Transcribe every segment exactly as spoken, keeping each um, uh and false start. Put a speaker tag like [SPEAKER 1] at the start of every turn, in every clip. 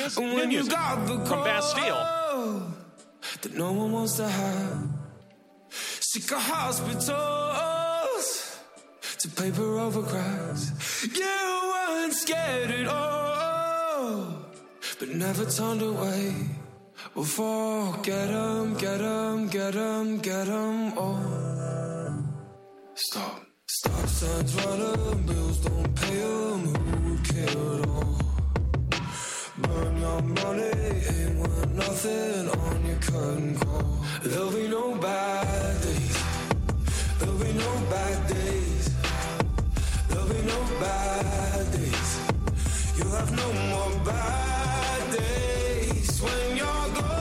[SPEAKER 1] is new music from Bastille.
[SPEAKER 2] That no one wants to have. Sick of hospitals to paper over cracks. You weren't scared at all, but never turned away. Before, get 'em, get 'em, get 'em, get 'em all. Stop. Stop signs running, bills don't pay 'em, who would care at all? Burn your money, ain't worth nothing on your curtain call. There'll be no bad days, there'll be no bad days, there'll be no bad days. You'll have no more bad days when you're gone,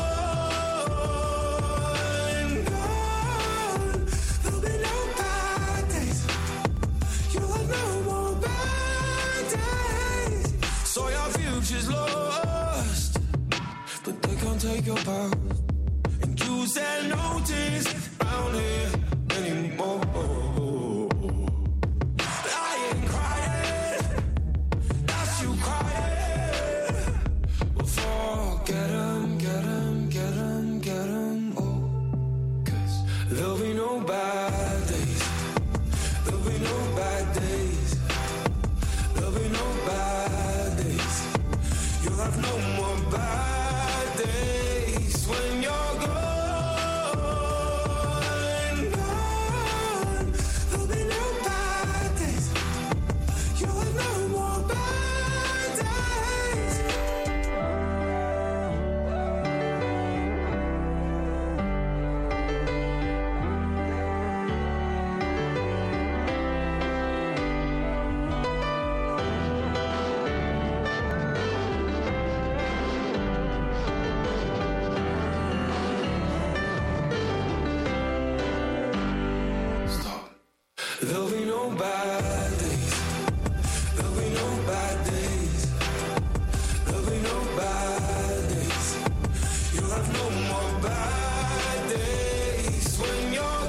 [SPEAKER 2] gone. There'll be no bad days, you'll have no more bad days. So your future's lost, but they can't take your past. And you said notice round here anymore. I ain't crying, that's you crying. Before, get 'em, get 'em, get 'em, get 'em all. 'Cause there'll be no bad days, there'll be no bad days, there'll be no bad days. You'll have no more bad days when you're gone, gone. There'll be no bad days. You'll have no more bad days. Stop. There'll be no bad days. There'll be no bad days. There'll be no bad days. You'll have no more bad days when you're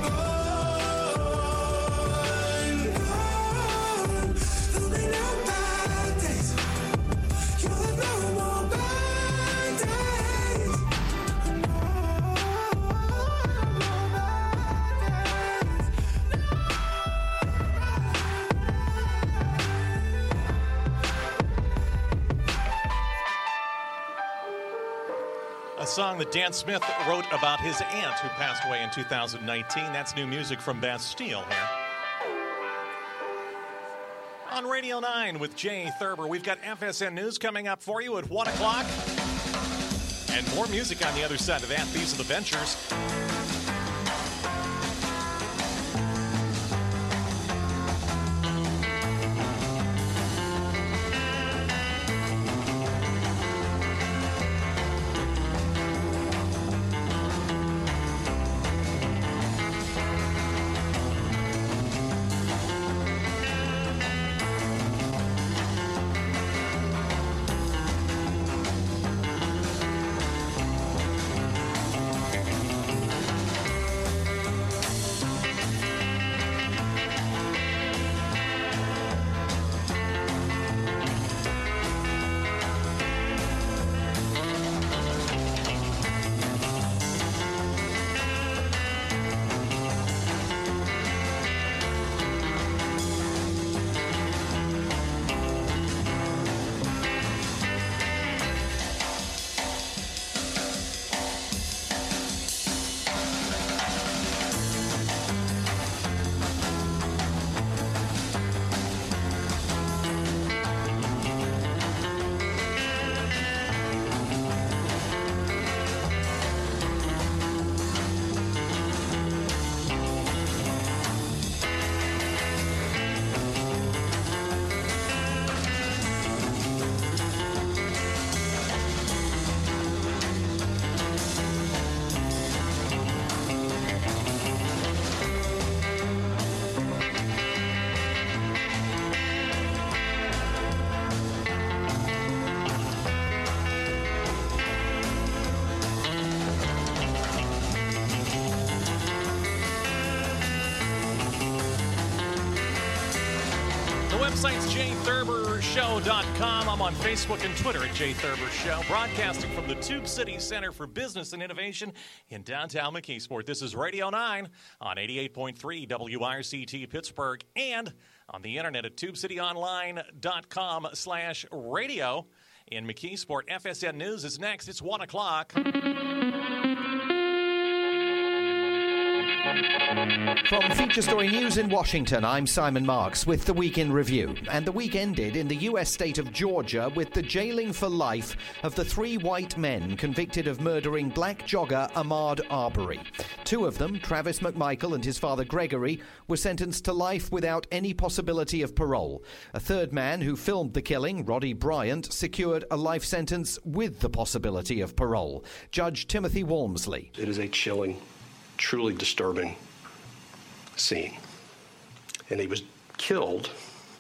[SPEAKER 2] gone, gone. There'll be no bad days. You'll have no more bad days.
[SPEAKER 1] A song that Dan Smith wrote about his aunt who passed away in two thousand nineteen. That's new music from Bastille here. On Radio nine with Jay Thurber, we've got F S N News coming up for you at one o'clock. And more music on the other side of that. These are the Ventures. website's jay thurber show dot com. I'm on Facebook and Twitter at Jay Thurber Show, broadcasting from the Tube City Center for Business and Innovation in downtown McKeesport. This is Radio nine on eighty-eight point three W I R C T Pittsburgh and on the internet at tube city online dot com slash radio. In McKeesport, F S N News is next. It's one o'clock.
[SPEAKER 3] From Feature Story News in Washington, I'm Simon Marks with the Week in Review. And the week ended in the U S state of Georgia with the jailing for life of the three white men convicted of murdering black jogger Ahmaud Arbery. Two of them, Travis McMichael and his father Gregory, were sentenced to life without any possibility of parole. A third man who filmed the killing, Roddy Bryant, secured a life sentence with the possibility of parole. Judge Timothy Walmsley.
[SPEAKER 4] It is a chilling, truly disturbing scene. And he was killed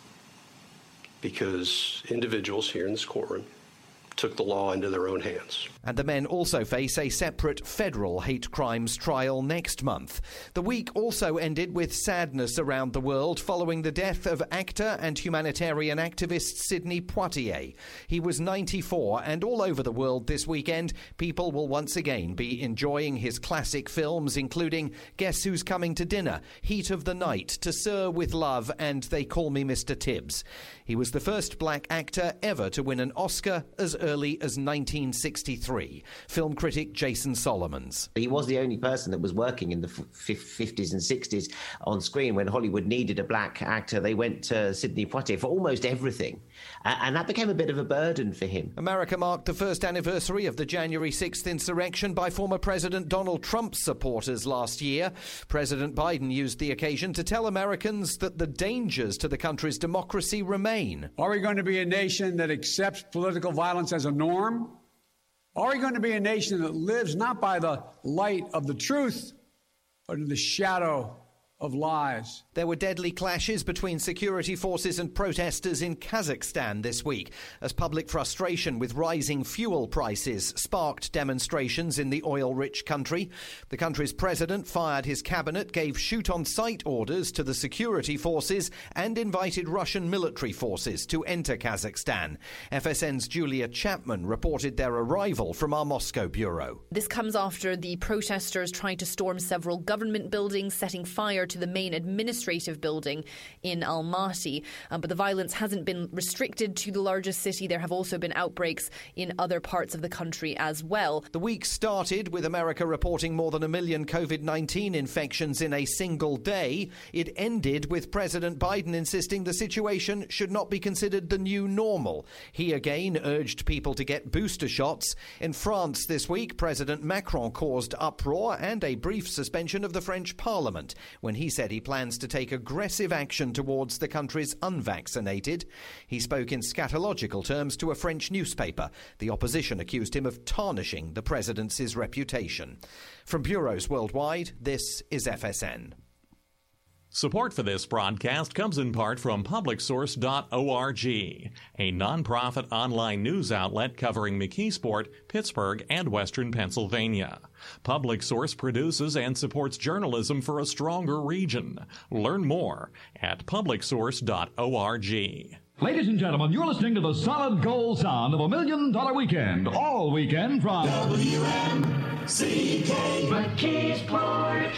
[SPEAKER 4] because individuals here in this courtroom took the law into their own hands.
[SPEAKER 3] And the men also face a separate federal hate crimes trial next month. The week also ended with sadness around the world following the death of actor and humanitarian activist Sidney Poitier. He was ninety-four, and all over the world this weekend, people will once again be enjoying his classic films, including Guess Who's Coming to Dinner, Heat of the Night, To Sir with Love, and They Call Me Mister Tibbs. He was the first black actor ever to win an Oscar as early as nineteen sixty-three. Film critic Jason Solomons.
[SPEAKER 5] He was the only person that was working in the fifties and sixties on screen. When Hollywood needed a black actor, they went to Sidney Poitier for almost everything. And that became a bit of a burden for him.
[SPEAKER 3] America marked the first anniversary of the January sixth insurrection by former President Donald Trump's supporters last year. President Biden used the occasion to tell Americans that the dangers to the country's democracy remain.
[SPEAKER 6] Are we going to be a nation that accepts political violence as a norm? Are we going to be a nation that lives not by the light of the truth, but in the shadow of lies?
[SPEAKER 3] There were deadly clashes between security forces and protesters in Kazakhstan this week as public frustration with rising fuel prices sparked demonstrations in the oil-rich country. The country's president fired his cabinet, gave shoot-on-sight orders to the security forces and invited Russian military forces to enter Kazakhstan. F S N's Julia Chapman reported their arrival from our Moscow bureau.
[SPEAKER 7] This comes after the protesters trying to storm several government buildings, setting fire to the main administrative building in Almaty. Um, but the violence hasn't been restricted to the largest city. There have also been outbreaks in other parts of the country as well.
[SPEAKER 3] The week started with America reporting more than a million COVID nineteen infections in a single day. It ended with President Biden insisting the situation should not be considered the new normal. He again urged people to get booster shots. In France this week, President Macron caused uproar and a brief suspension of the French Parliament when he said he plans to take aggressive action towards the country's unvaccinated. He spoke in scatological terms to a French newspaper. The opposition accused him of tarnishing the president's reputation. From bureaus worldwide, this is F S N.
[SPEAKER 1] Support for this broadcast comes in part from public source dot org, a nonprofit online news outlet covering McKeesport, Pittsburgh, and Western Pennsylvania. PublicSource produces and supports journalism for a stronger region. Learn more at public source dot org.
[SPEAKER 8] Ladies and gentlemen, you're listening to the solid gold sound of a million dollar weekend, all weekend from
[SPEAKER 2] W M C K McKeesport.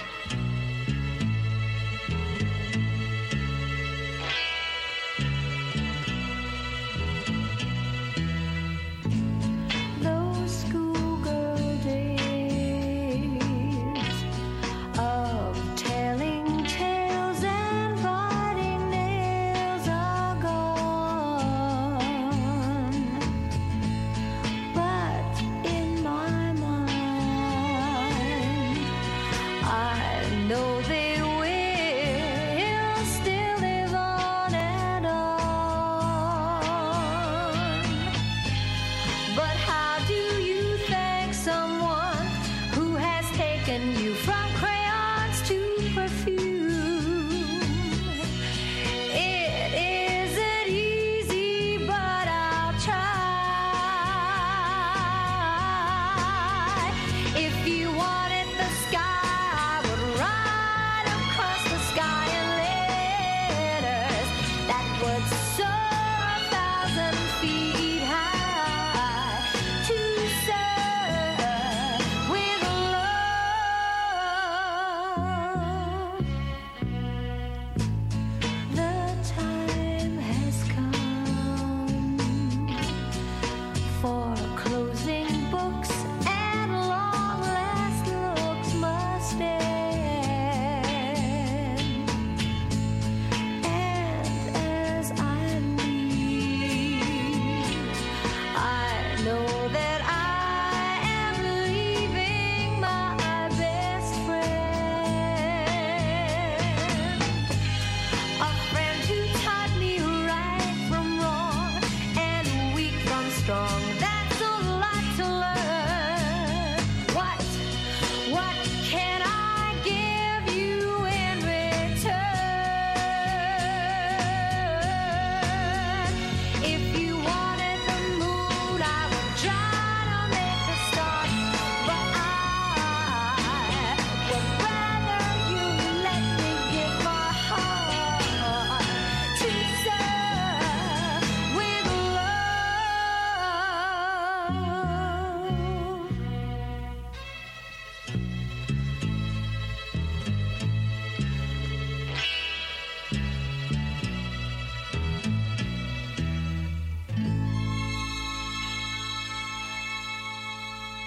[SPEAKER 9] I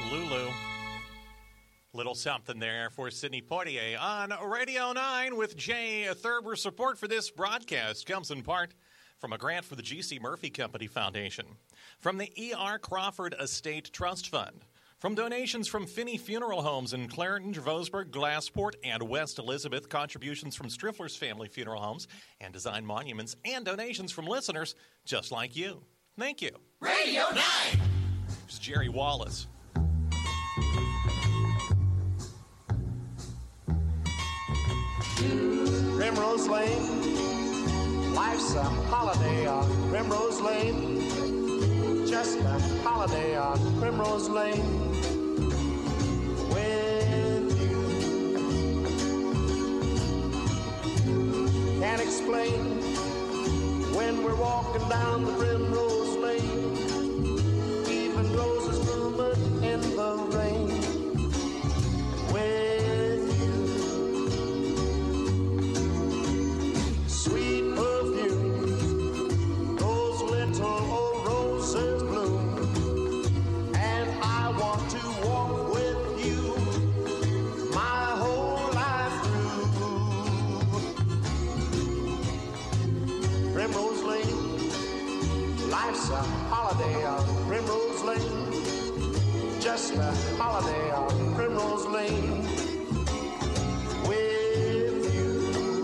[SPEAKER 1] Lulu. Little something there for Sidney Poitier on Radio nine with Jay Thurber. Support for this broadcast comes in part from a grant for the G C. Murphy Company Foundation, from the E R. Crawford Estate Trust Fund, from donations from Finney Funeral Homes in Clarendon, Dravosburg, Glassport, and West Elizabeth, contributions from Striffler's Family Funeral Homes and Design Monuments, and donations from listeners just like you. Thank you.
[SPEAKER 2] Radio nine!
[SPEAKER 1] It's Jerry Wallace.
[SPEAKER 9] Primrose Lane, life's a holiday on Primrose Lane, just a holiday on Primrose Lane. With you, can't explain when we're walking down the Primrose Lane, even roses blooming in the rain. With life's a holiday on Primrose Lane, just a holiday on Primrose Lane. With you.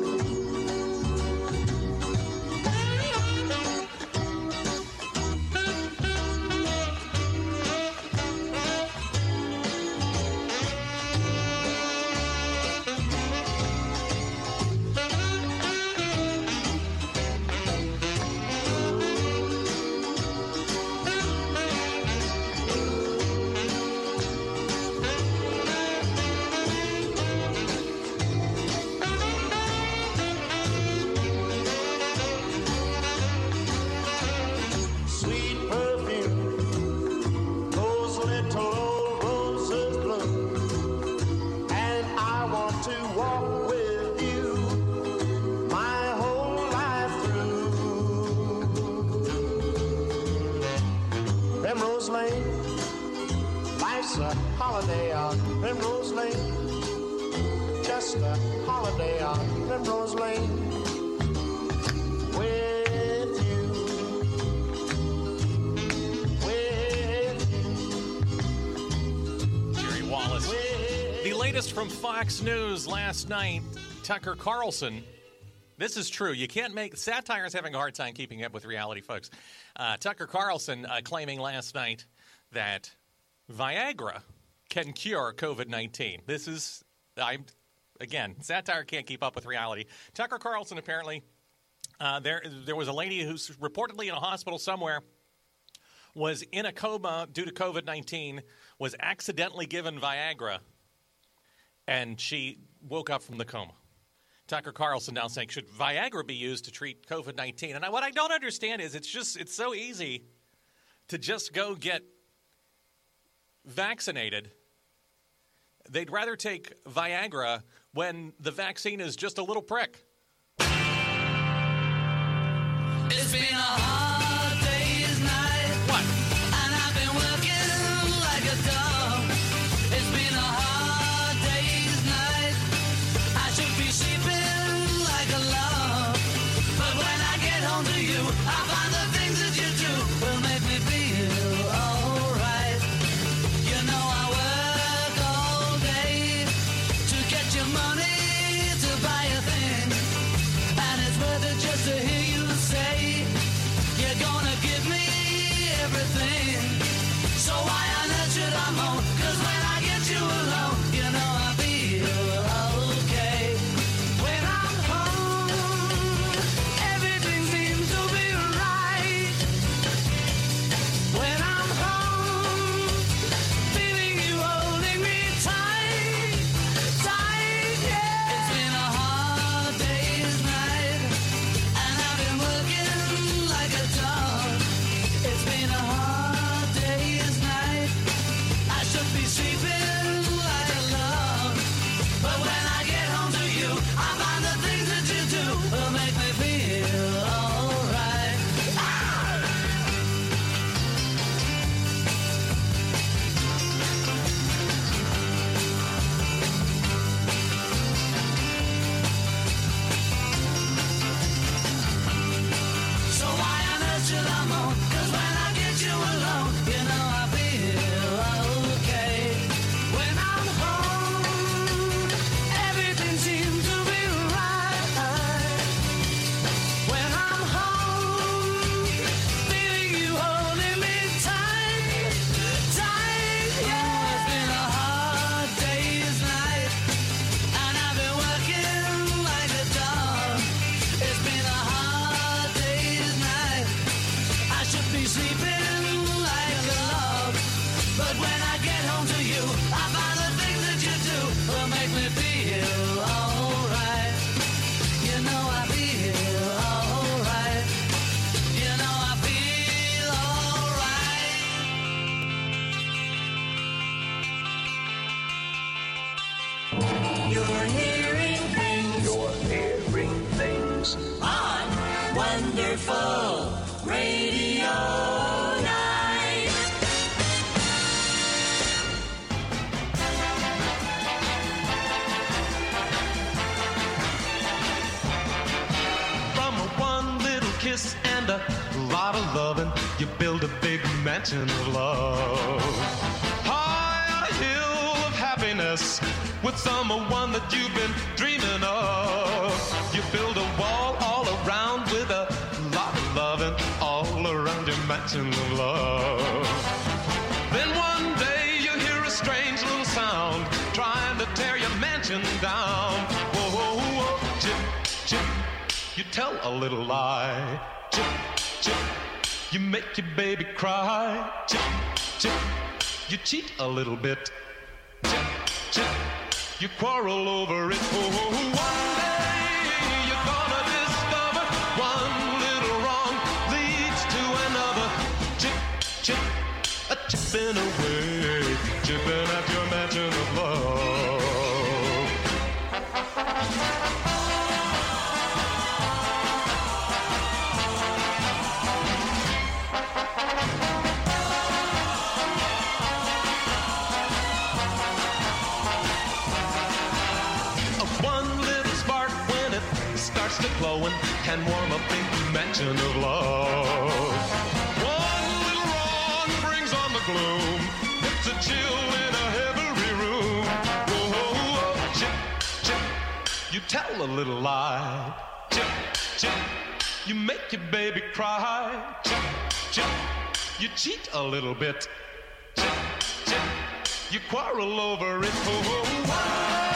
[SPEAKER 9] Holiday on Primrose Lane, just a holiday on Primrose Lane. With you, with
[SPEAKER 1] you. Jerry Wallace. With the latest from Fox News last night, Tucker Carlson. This is true. You can't make satire is having a hard time keeping up with reality, folks. Uh, Tucker Carlson uh, claiming last night that Viagra can cure COVID nineteen. This is, I'm, again, satire can't keep up with reality. Tucker Carlson apparently, uh, there there was a lady who's reportedly in a hospital somewhere, was in a coma due to COVID nineteen, was accidentally given Viagra, and she woke up from the coma. Tucker Carlson now saying, should Viagra be used to treat COVID nineteen? And I, what I don't understand is it's just, it's so easy to just go get vaccinated. They'd rather take Viagra when the vaccine is just a little prick.
[SPEAKER 2] It's been a hard day's night.
[SPEAKER 1] What?
[SPEAKER 2] And I've been working like a dog. It's been a hard day's night. I should be sleeping like a log. But when I get home to you, I find the things that you do will make me feel alright. You know I work all day to get your money to buy a thing. And it's worth it just to hear you say you But when I get home to you, I find the things that you do will make me feel alright. You know I feel alright. You know I feel alright. You're hearing things.
[SPEAKER 4] You're hearing things.
[SPEAKER 2] On Wonderful Radio Night.
[SPEAKER 10] From a one little kiss and a lot of loving, you build a big mansion of love. High on a hill of happiness with someone that you've been dreaming of. You build a wall all around with a lot of loving all around your mansion of love. Then one day you hear a strange little sound trying to tear your mansion down. Whoa, whoa, whoa, chip, chip, you tell a little lie. Chip, chip, you make your baby cry. Chip, chip, you cheat a little bit. Chip, chip, you quarrel over it. Oh, one day you're gonna discover one little wrong leads to another. Chip, chip, a chipping away, chipping at your mansion of love. To glowing can warm a big mansion of love. One little wrong brings on the gloom. It's a chill in a heavy room. Whoa, whoa, whoa. Chip, chip, you tell a little lie. Chip, chip, you make your baby cry. Chip, chip, you cheat a little bit. Chip, chip, you quarrel over it. Whoa, whoa, whoa.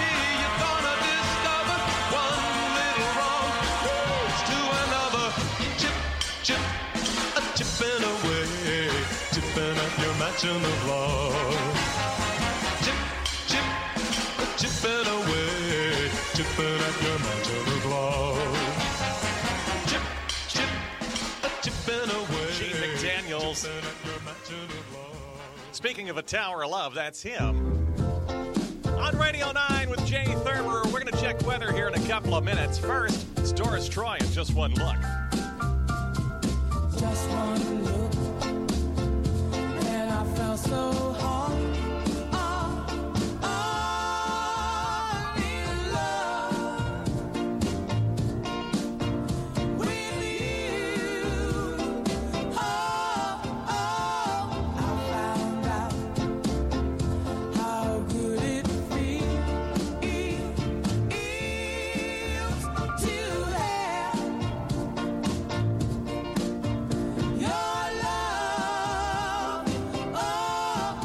[SPEAKER 10] Chipping away, chipping at your mansion of love. Chip, chip, chipping away, chipping at your mansion of love. Chip, chip, chipping away.
[SPEAKER 1] Gene McDaniels.
[SPEAKER 10] Chipping at your mansion of love.
[SPEAKER 1] Speaking of a tower of love, that's him. On Radio nine with Jay Thurber, we're going to check weather here in a couple of minutes. First, it's Doris Troy and Just One Look.
[SPEAKER 2] Just one look, and I felt so hard. Oh, oh, in love with you. Oh, oh, I found out how good it feels, feels to have your love. Oh,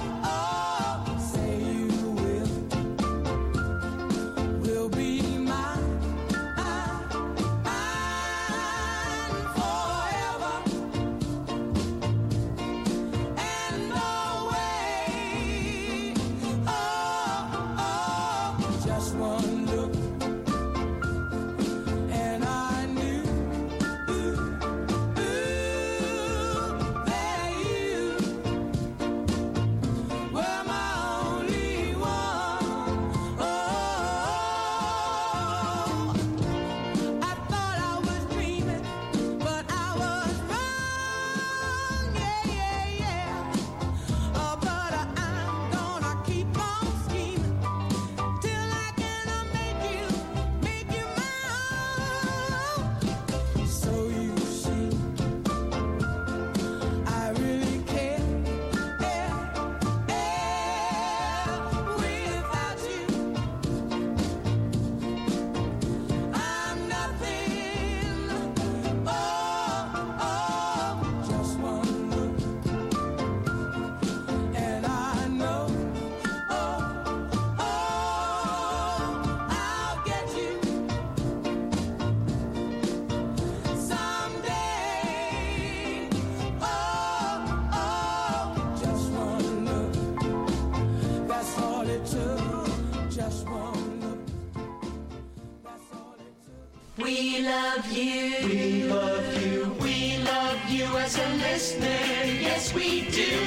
[SPEAKER 2] We love you. We love you. We love you as a listener. Yes, we do.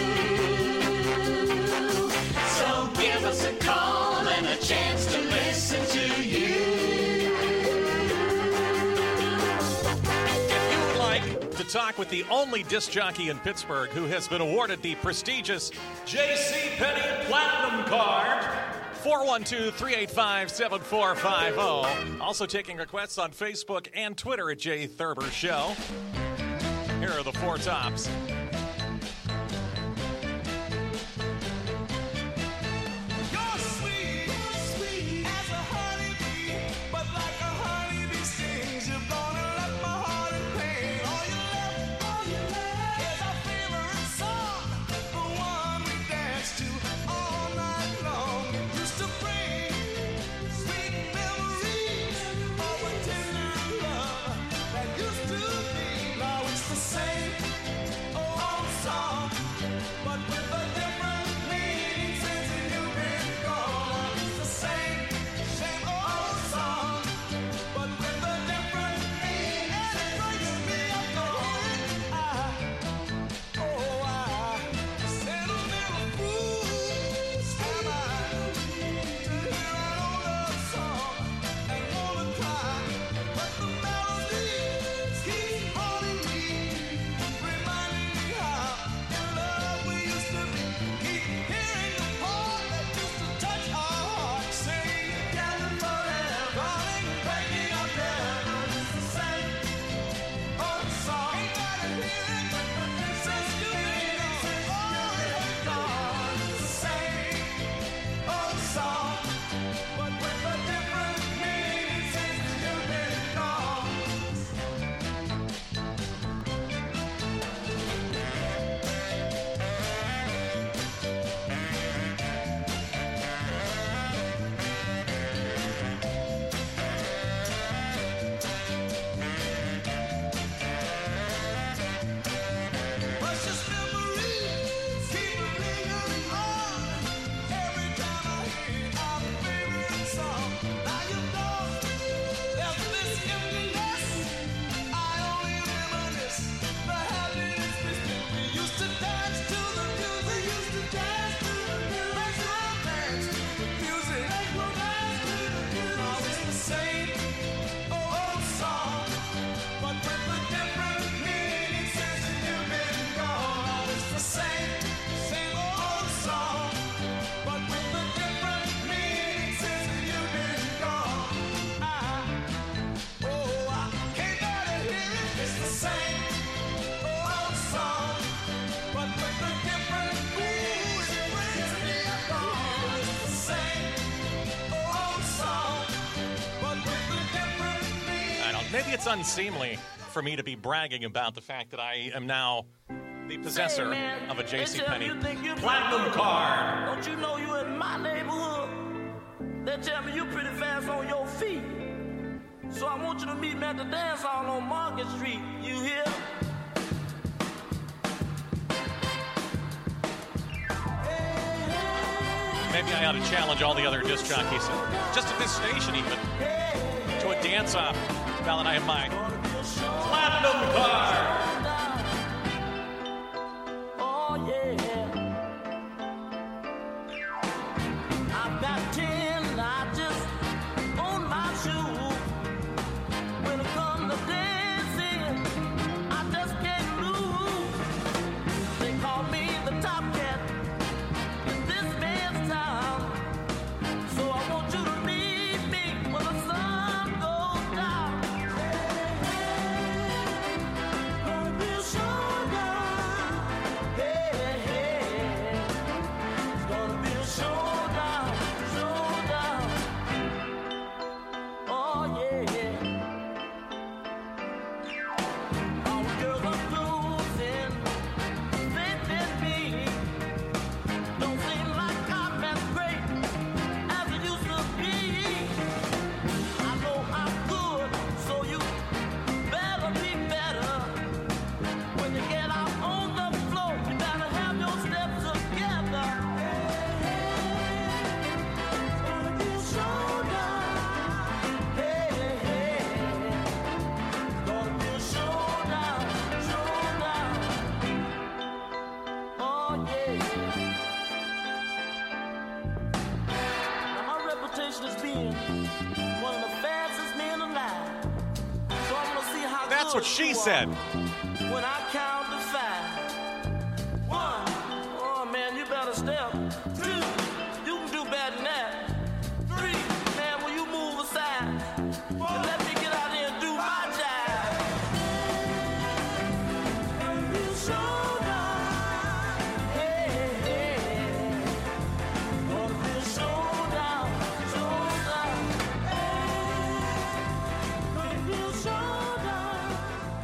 [SPEAKER 2] So give us a call and a chance to listen to you.
[SPEAKER 1] If you would like to talk with the only disc jockey in Pittsburgh who has been awarded the prestigious J C Penney Platinum Card, four one two, three eight five, seven four five zero. Also taking requests on Facebook and Twitter at Jay Thurber Show. Here are the four tops. Maybe it's unseemly for me to be bragging about the fact that I am now the possessor hey man, of a J C Penney Platinum Card.
[SPEAKER 11] Don't you know you in my neighborhood? They tell me you pretty fast on your feet. So I want you to meet me at the dance hall on Market Street. You hear?
[SPEAKER 1] Maybe I ought to challenge all the other disc jockeys, just at this station even, to a dance-off. Val and I have mine. Platinum Card.
[SPEAKER 11] Oh, yeah. I've got ten, I just own my shoes. When it comes to dancing, I just can't lose. They call me the top cat in this man's town. So I want you to meet me when the sun goes down. reputation as being one of the fastest men alive. So I'm gonna see how
[SPEAKER 1] That's
[SPEAKER 11] good
[SPEAKER 1] what she
[SPEAKER 11] you
[SPEAKER 1] said.
[SPEAKER 11] are when I count to five. One, oh man, you better step. Two, you can do better than that. Three, man, will you move aside and let me get out there and do my job? You shoulder, hey, hey, gonna be shoulder, shoulder, hey, you shoulder,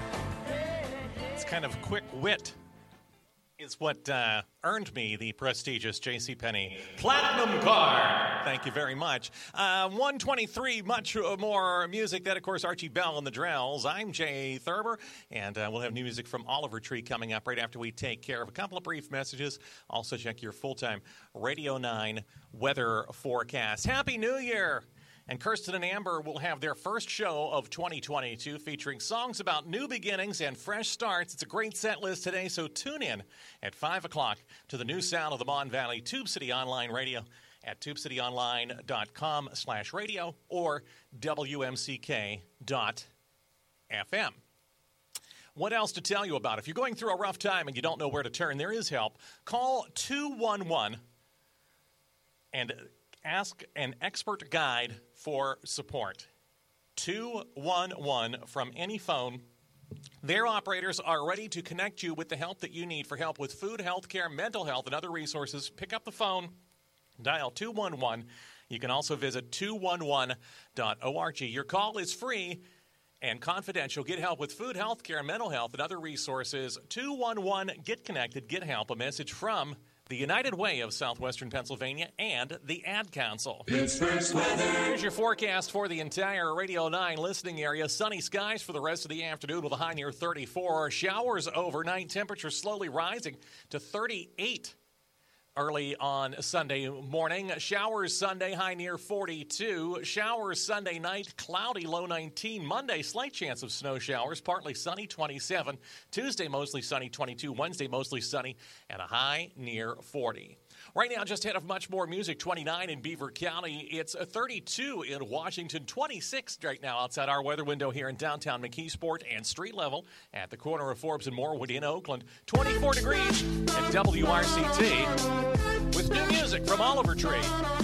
[SPEAKER 11] hey.
[SPEAKER 1] It's kind of quick wit is what uh, earned me the prestigious JCPenney Platinum Card. Thank you very much. Uh, one twenty-three, much more music. That, of course, Archie Bell and the Drells. I'm Jay Thurber, and uh, we'll have new music from Oliver Tree coming up right after we take care of a couple of brief messages. Also, check your full-time Radio nine weather forecast. Happy New Year! And Kirsten and Amber will have their first show of twenty twenty-two featuring songs about new beginnings and fresh starts. It's a great set list today, so tune in at five o'clock to the new sound of the Mon Valley Tube City Online Radio at tubecityonline.com slash radio or W M C K dot F M. What else to tell you about? If you're going through a rough time and you don't know where to turn, there is help. Call two one one and ask an expert guide for support. two one one from any phone. Their operators are ready to connect you with the help that you need for help with food, health care, mental health, and other resources. Pick up the phone, dial two one one. You can also visit two one one dot org. Your call is free and confidential. Get help with food, health care, mental health, and other resources. two one one, get connected, get help. A message from the United Way of Southwestern Pennsylvania and the Ad Council.
[SPEAKER 2] Pittsburgh's weather.
[SPEAKER 1] Here's your forecast for the entire Radio nine listening area. Sunny skies for the rest of the afternoon with a high near thirty-four. Showers overnight. Temperature slowly rising to thirty-eight. Early on Sunday morning. Showers Sunday, high near forty-two. Showers Sunday night, cloudy, low nineteen. Monday, slight chance of snow showers, partly sunny, twenty-seven. Tuesday, mostly sunny, twenty-two. Wednesday, mostly sunny, and a high near forty. Right now, just ahead of much more music, twenty-nine in Beaver County. It's a thirty-two in Washington, twenty-six right now outside our weather window here in downtown McKeesport, and street level at the corner of Forbes and Morewood in Oakland. twenty-four degrees at W R C T with new music from Oliver Tree.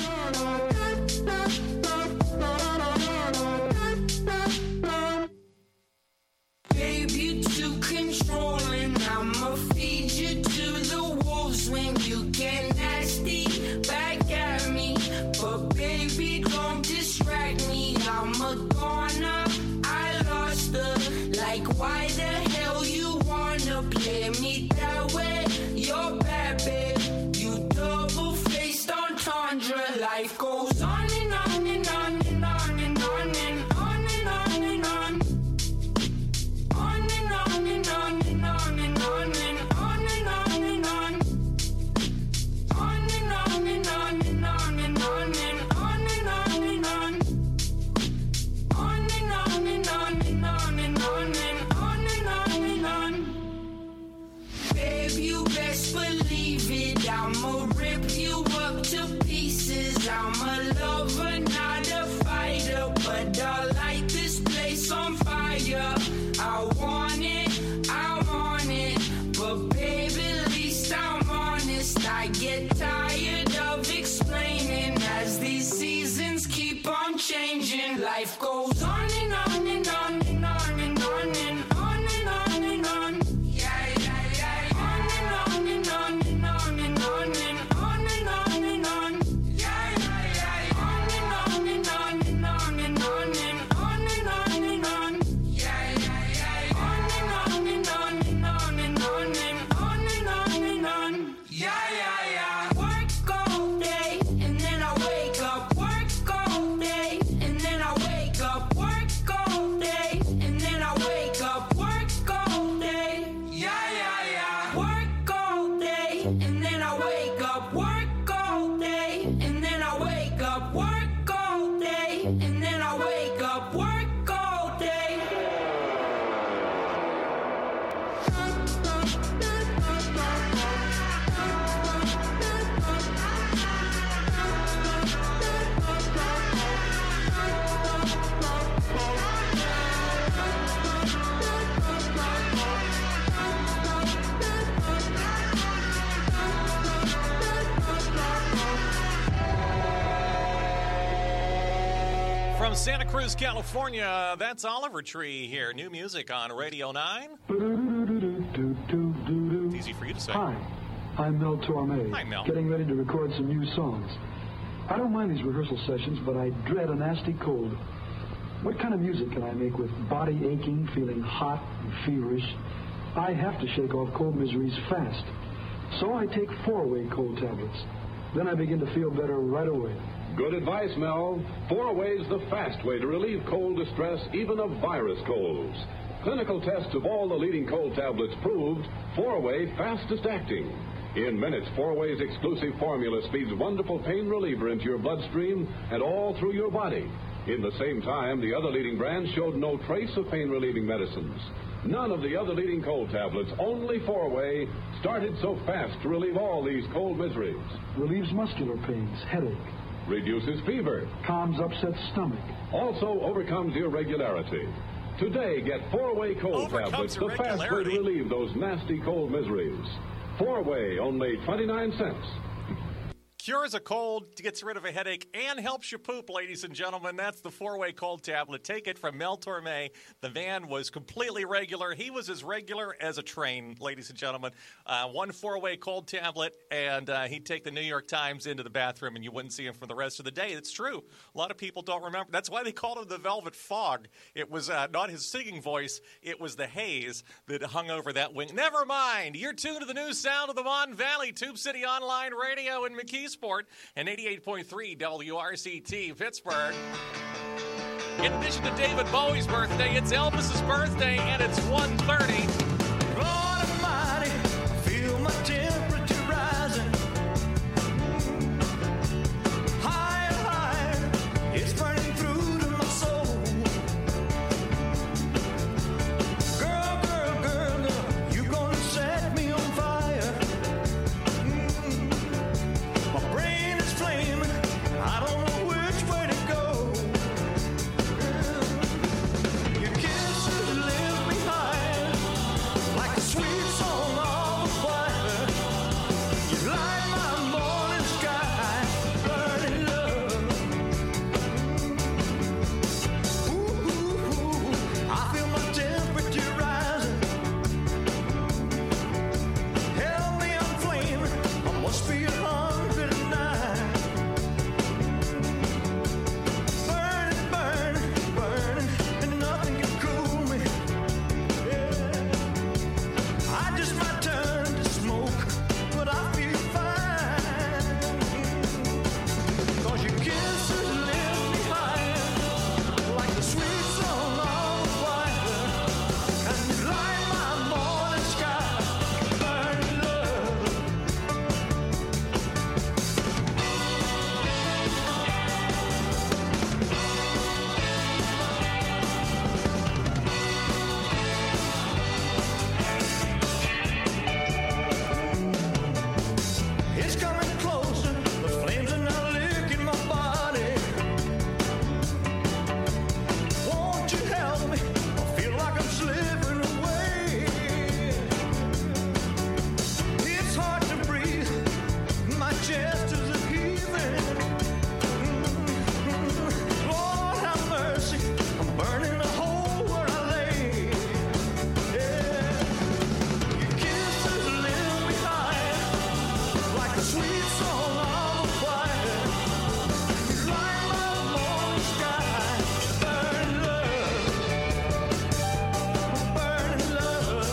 [SPEAKER 2] Baby, too controlling. I'ma feed you to the wolves when you get nasty back at me. But baby, don't distract me. I'm a goner. I lost her. Like, why the hell you wanna play me that way? You're bad, babe. You double-faced entendre. Life goes on and on and on and on and on and on and on and on. On and on and on and on and on and on and on and on. On and on and on and on and on and on and on and on. On and on and on and on and on and on and on and on. Babe, you best believe it. I'ma rip you up to pieces. I'm a lover, not a fighter, but I light this place on fire. I want it, I want it, but baby, at least I'm honest. I get tired of explaining as these seasons keep on changing. Life goes on and on and on and on and on and on and on and on. Yeah, yeah, yeah, yeah. On and on and on and on and on and on and on and on. Yeah, yeah, yeah, yeah. On and on and on and on and on and on and on and on. Yeah, yeah, yeah, yeah. On and on and on and on and on and on and on and on. Yeah, yeah, yeah. Work all day and then I wake up. Work all day and then I wake up. Work
[SPEAKER 1] From Santa Cruz, California, that's Oliver Tree here. New music on Radio nine. It's easy for you to say.
[SPEAKER 12] Hi, I'm Mel Torme.
[SPEAKER 1] Hi, Mel.
[SPEAKER 12] Getting ready to record some new songs. I don't mind these rehearsal sessions, but I dread a nasty cold. What kind of music can I make with body aching, feeling hot and feverish? I have to shake off cold miseries fast. So I take four-way cold tablets. Then I begin to feel better right away.
[SPEAKER 13] Good advice, Mel. Four-Way's the fast way to relieve cold distress, even of virus colds. Clinical tests of all the leading cold tablets proved Four-Way fastest acting. In minutes, Four-Way's exclusive formula speeds wonderful pain reliever into your bloodstream and all through your body. In the same time, the other leading brands showed no trace of pain-relieving medicines. None of the other leading cold tablets, only Four-Way, started so fast to relieve all these cold miseries.
[SPEAKER 12] Relieves muscular pains, headache.
[SPEAKER 13] Reduces fever.
[SPEAKER 12] Calms upset stomach.
[SPEAKER 13] Also overcomes irregularity. Today, get Four-Way cold
[SPEAKER 1] Overcomes
[SPEAKER 13] tablets, the fast way to relieve those nasty cold miseries. Four-Way, only twenty-nine cents.
[SPEAKER 1] Cures a cold, gets rid of a headache, and helps you poop, ladies and gentlemen. That's the Four-Way Cold Tablet. Take it from Mel Torme. The man was completely regular. He was as regular as a train, ladies and gentlemen. Uh, one Four-Way Cold Tablet, and uh, he'd take the New York Times into the bathroom, and you wouldn't see him for the rest of the day. It's true. A lot of people don't remember. That's why they called him the Velvet Fog. It was uh, not his singing voice. It was the haze that hung over that wing. Never mind. You're tuned to the new sound of the Mon Valley, Tube City Online Radio in McKeesport. Sport and eighty-eight point three W R C T Pittsburgh. In addition to David Bowie's birthday, it's Elvis's birthday, and it's one thirty.
[SPEAKER 11] Lord Almighty, feel my temperature rising. Higher and higher, it's burning through to my soul. Girl, girl, girl, girl, you gonna set me on fire. My brain is flaming, I don't know which way to go. Your kisses lift me higher, like a sweet song on fire. You light my morning sky, burning love. Ooh, ooh, ooh, I feel my temperature rising. Help me, I'm flaming, I must be a hundred and nine. Burning, burning, burning, and nothing can cool me. Yeah. I just might turn to smoke, but I feel fine. 'Cause your kisses lift me higher, like the sweet song on fire. And you light my morning sky, burning love. It's coming closer, the flames are now licking my body. Won't you help me? I feel like I'm slipping away. It's hard to breathe, my chest is a heaving. Lord have mercy, I'm burning a hole where I lay. Yeah. Your kisses lift me higher, like a sweet song on fire. You light my morning sky, burning love, burning love.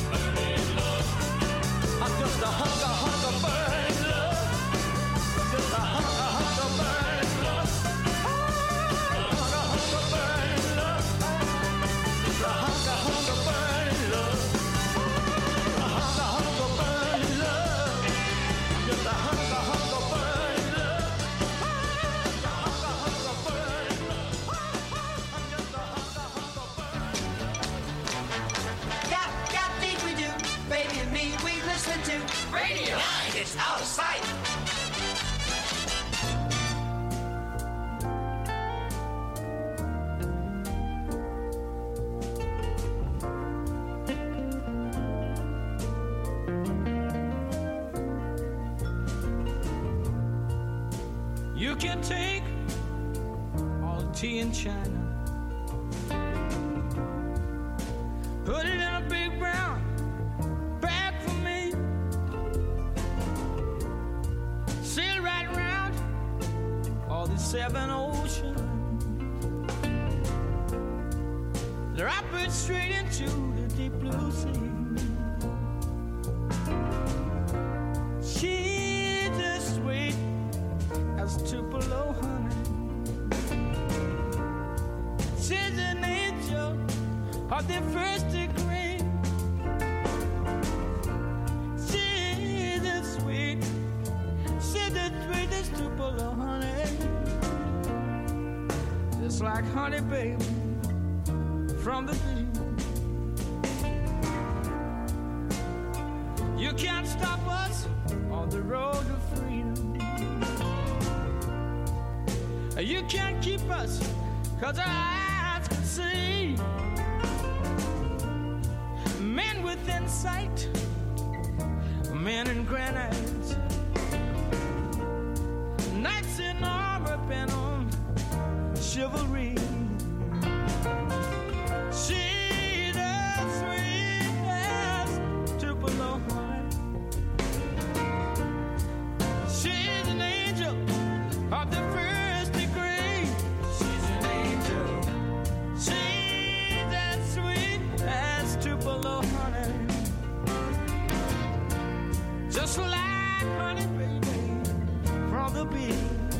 [SPEAKER 11] I'm just a hunk of hunk of burning love, just a hunk of hunk of burning love, hunk of hunk of burning love, just a hunk of hunk of burning love, a hunk of hunk of burning love. Just a hunk of hunk of burning love. Just a hunk of hunk of burning love. Just a hunk of hunk of burning.
[SPEAKER 14] Yeah, yeah, think we do. Baby and me, we listen to Radio nine. It's out of sight.
[SPEAKER 2] You can take all the tea in China. Put it in a big brown bag for me. Sail right around all the seven oceans. Drop it straight into the deep blue sea. She's as sweet as Tupelo honey. She's an angel of the first degree. She's as sweet, she's as sweet as Tupelo honey. Just like honey, baby, from the bee. You can't stop us on the road to freedom. You can't keep us, cause our eyes can see. Men with insight, men in granite, knights in armor bent on chivalry. She's as sweet as Tupelo honey. She's an angel of the first degree. She's an angel. She's as sweet as Tupelo honey. Just like honey, baby, from the bee.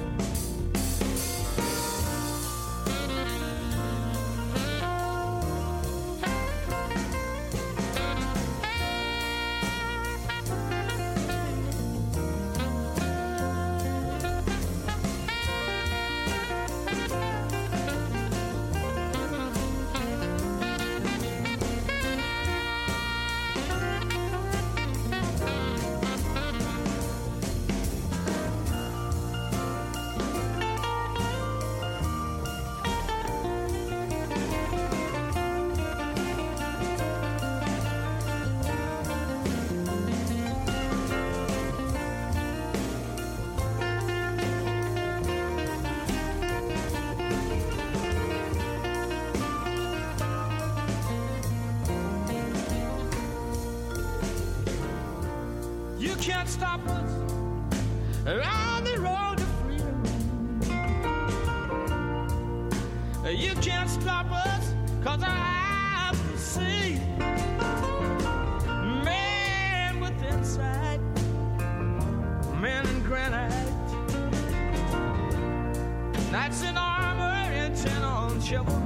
[SPEAKER 2] You can't stop us on the road to freedom. You can't stop us, cause our eyes can see. Man with insight, men in granite, knights in armor intent on chivalry.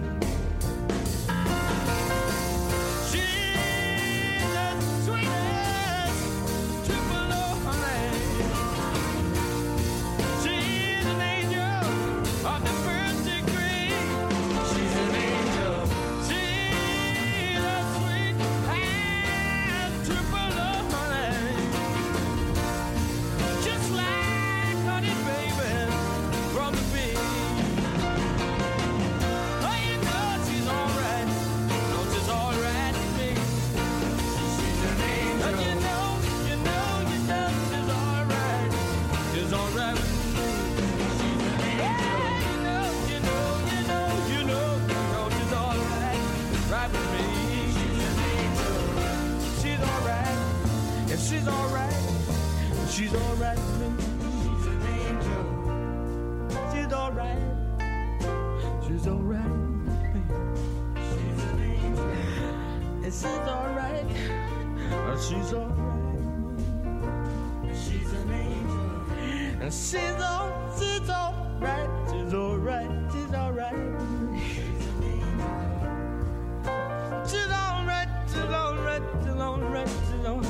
[SPEAKER 2] She's alright, she's alright with me. She's an angel. She's alright, she's alright with me. She's an angel. And she's alright, she's alright. She's an angel. And she's all, she's alright, she's alright, she's alright. She's an angel. She's alright, she's alright, she's alright, she's alright.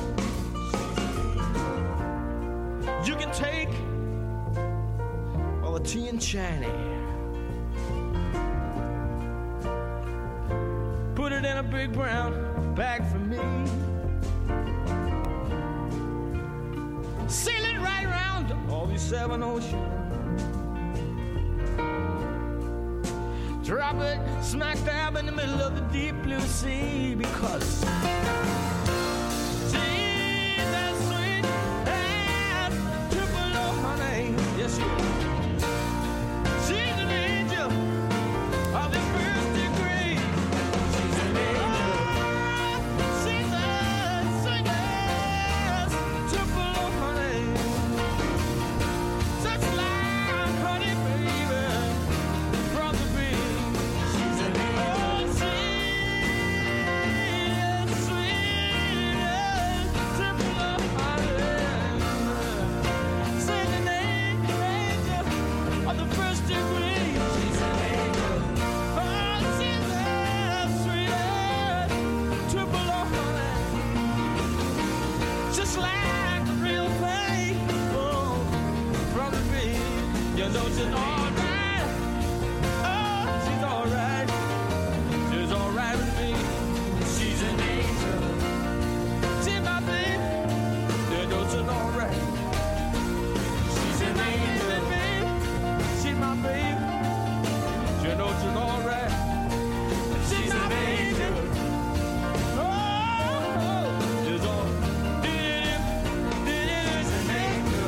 [SPEAKER 2] You can take all the tea in China, put it in a big brown bag for me, sail it right around all these seven oceans, drop it smack dab in the middle of the deep blue sea, because yes, you are. She's an angel You know she's alright. Oh, she's alright. She's alright with me. She's an angel. She's my baby. You know she's alright. She's an angel, baby. She's my baby. You know she's alright. She's an angel. Oh, she's all. She's an angel.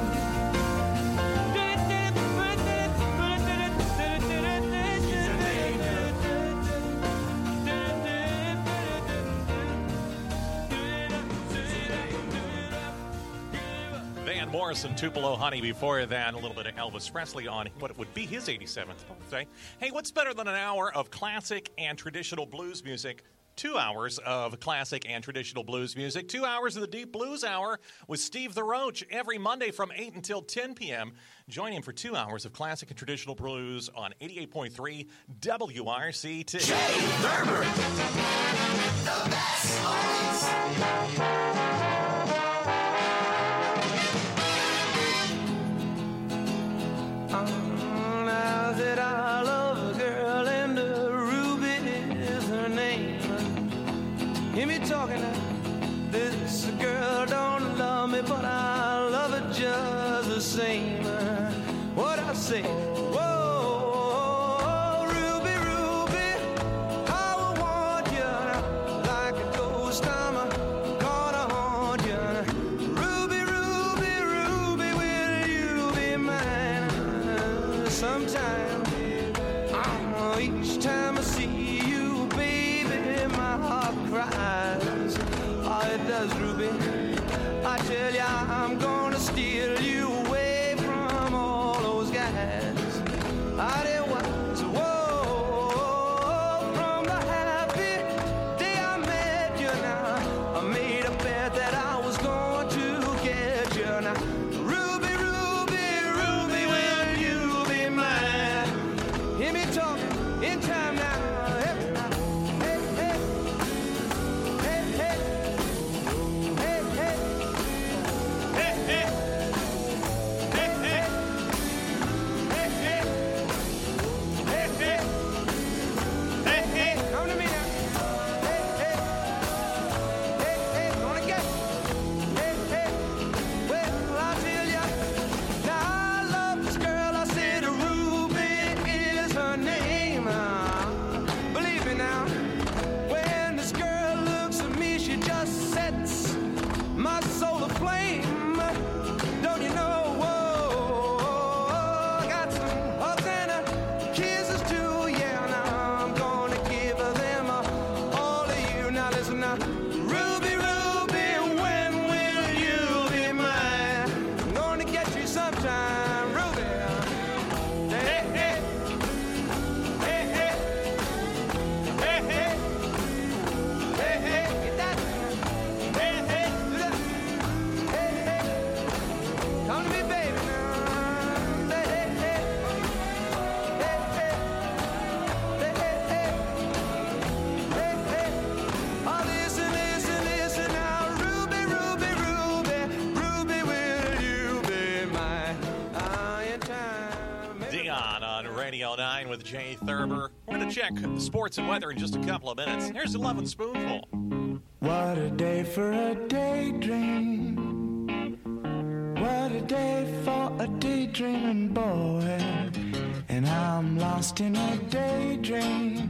[SPEAKER 1] Van Morrison, Tupelo Honey. Before that, a little bit of Elvis Presley on what would be his eighty-seventh birthday. Hey, what's better than an hour of classic and traditional blues music? Two hours of classic and traditional blues music. Two hours of the Deep Blues Hour with Steve the Roach every Monday from eight until ten p.m. Join him for two hours of classic and traditional blues on eighty-eight point three W R C T.
[SPEAKER 14] Jay Thurber, the best mornings.
[SPEAKER 2] Now that I love a girl and a Ruby is her name. Hear me talking now. This girl don't love me, but I love her just the same. What I say? Whoa, Ruby, Ruby, I will want you like a ghost. I'm gonna haunt you. Ruby, Ruby, Ruby, will you be mine? Sometime, oh, each time I see you, baby, my heart cries. Oh, it does, Ruby. I tell ya, I'm gonna steal you away from all those guys. I didn't want to, whoa, from the happy day I met you now. I made a bet that I was going to get you now. Ruby, Ruby, Ruby, will you be mine? Hear me talking in time now. Hey, hey, hey, hey, hey, hey, hey, hey, hey, hey, hey, hey, hey, hey, come to me now. Hey, hey, hey, hey, gonna get you. Hey, hey, well, I'll tell ya. Now I love this girl. I said Ruby is her name. Ah, believe me now. When this girl looks at me, she just sets my soul aflame. Don't you know? Whoa, I got some hugs and uh, kisses too. Yeah, now I'm gonna give them uh, all of you. Now listen now, Ruby, Ruby, when will you be mine? I'm gonna get you sometime, Ruby. Hey, hey, hey, hey, hey, hey, hey, hey, get that? Hey, hey, do that? Hey, hey, come to me, baby. Now, hey, hey, hey, hey, hey, hey, hey, hey, hey. Oh, listen, listen, listen now, Ruby, Ruby, Ruby, Ruby, will you be mine? Ah, in time.
[SPEAKER 1] Dion on Radio nine with Jay Thurber. We're going to check the sports and weather in just a couple of minutes. Here's eleven Spoonful.
[SPEAKER 2] What a day for a daydream. What a day for a daydreaming boy. And I'm lost in a daydream,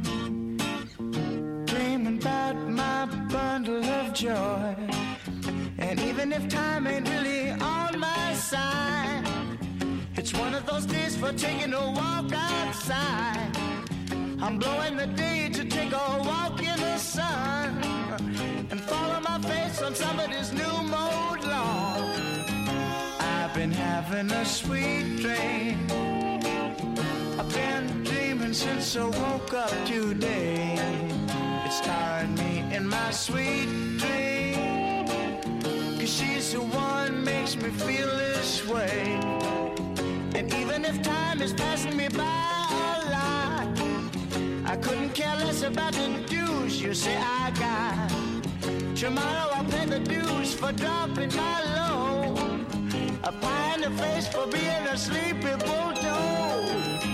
[SPEAKER 2] dreaming about my bundle of joy. And even if time ain't really on my side, it's one of those days for taking a walk outside. I'm blowing the day to take a walk in the sun and follow my face on somebody's new mode lawn. I've been having a sweet dream. I've been dreaming since I woke up today. It's tiring me in my sweet dream, 'cause she's the one makes me feel this way. And even if time is passing me by a lot, I couldn't care less about the dues you say I got. Tomorrow I'll pay the dues for dropping my load. A pine
[SPEAKER 14] the face for being a sleepy bulldog.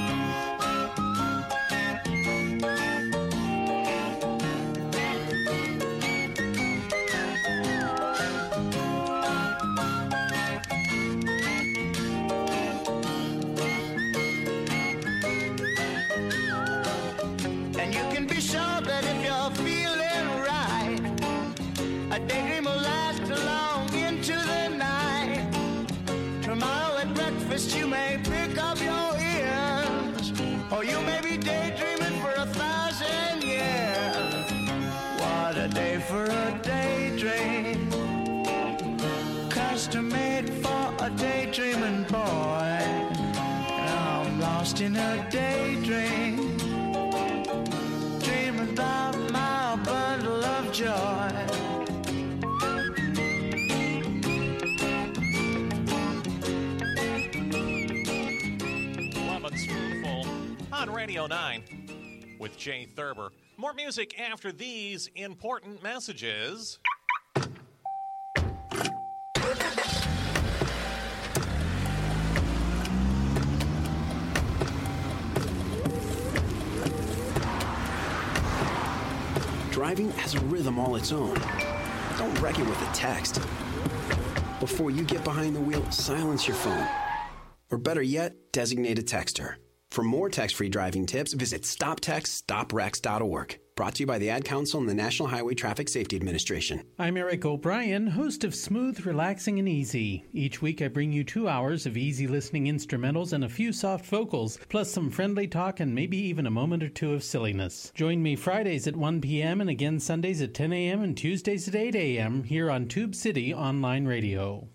[SPEAKER 14] And you can be sure that if you're feeling right, a daydream will last along into the night. Tomorrow at breakfast you may pick up your ears, or you may be daydreaming for a thousand years. What a day for a daydream, custom made for a daydreaming boy. And I'm lost in a daydream, dreaming about my bundle of joy.
[SPEAKER 1] Spoonful on Radio nine with Jay Thurber. More music after these important messages.
[SPEAKER 15] Driving has a rhythm all its own. Don't wreck it with a text. Before you get behind the wheel, silence your phone. Or better yet, designate a texter. For more text-free driving tips, visit stop text stop wrecks dot org. Brought to you by the Ad Council and the National Highway Traffic Safety Administration.
[SPEAKER 16] I'm Eric O'Brien, host of Smooth, Relaxing, and Easy. Each week I bring you two hours of easy listening instrumentals and a few soft vocals, plus some friendly talk and maybe even a moment or two of silliness. Join me Fridays at one p.m. and again Sundays at ten a.m. and Tuesdays at eight a.m. here on Tube City Online Radio.